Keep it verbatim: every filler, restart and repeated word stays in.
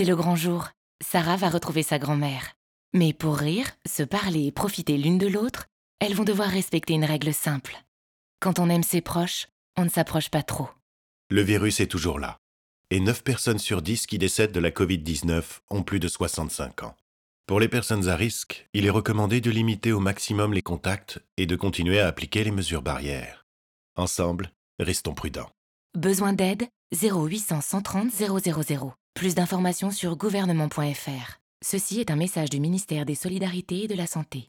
C'est le grand jour. Sarah va retrouver sa grand-mère. Mais pour rire, se parler et profiter l'une de l'autre, elles vont devoir respecter une règle simple. Quand on aime ses proches, on ne s'approche pas trop. Le virus est toujours là. Et neuf personnes sur dix qui décèdent de la covid dix-neuf ont plus de soixante-cinq ans. Pour les personnes à risque, il est recommandé de limiter au maximum les contacts et de continuer à appliquer les mesures barrières. Ensemble, restons prudents. Besoin d'aide? zéro huit cents, cent trente, zéro zéro zéro. Plus d'informations sur gouvernement point f r. Ceci est un message du ministère des Solidarités et de la Santé.